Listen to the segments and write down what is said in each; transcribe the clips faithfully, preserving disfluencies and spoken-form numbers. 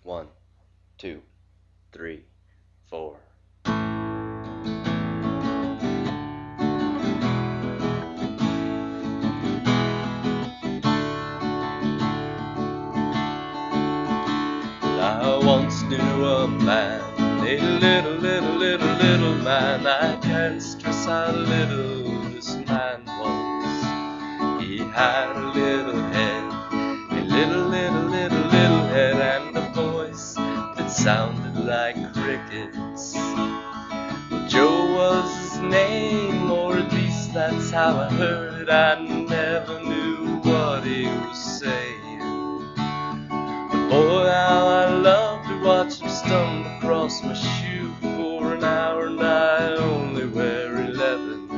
One, two, three, four. I once knew a man, a little, little, little, little man. I can't stress how little this man was. He had a little head, a little, little, little, little head, and a voice that sounded like crickets. Well, Joe was his name, or at least that's how I heard it. I never knew what he was saying. Boy, how I love to watch him stumble across my shoe for an hour, and I only wear elevens.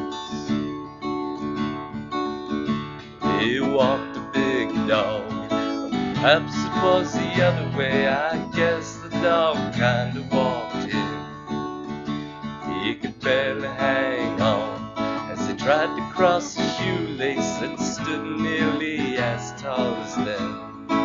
He walked a big dog, perhaps it was the other way. I guess the dog kinda walked him. He could barely hang on as he tried to cross a shoelace that stood nearly as tall as them.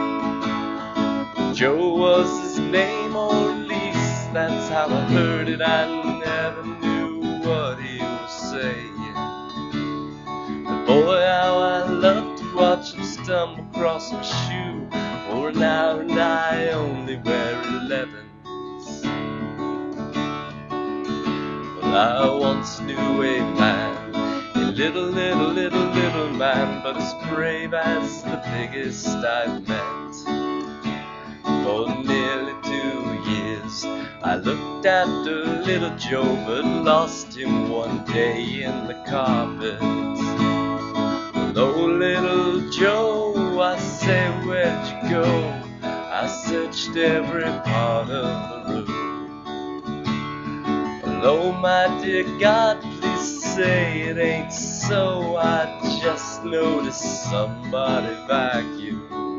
Joe was his name, or at least that's how I heard it. I never knew what he was saying. But boy, how I love to watch him stumble across my shoe for an hour, and I only wear elevens. Well, I once knew a man, a little, little, little, little man, but as brave as the biggest I've met. For nearly two years I looked after little Joe, but lost him one day in the carpet. Oh, little Joe, I say, where'd you go? I searched every part of the room. Oh, my dear God, please say it ain't so. I just noticed somebody vacuumed.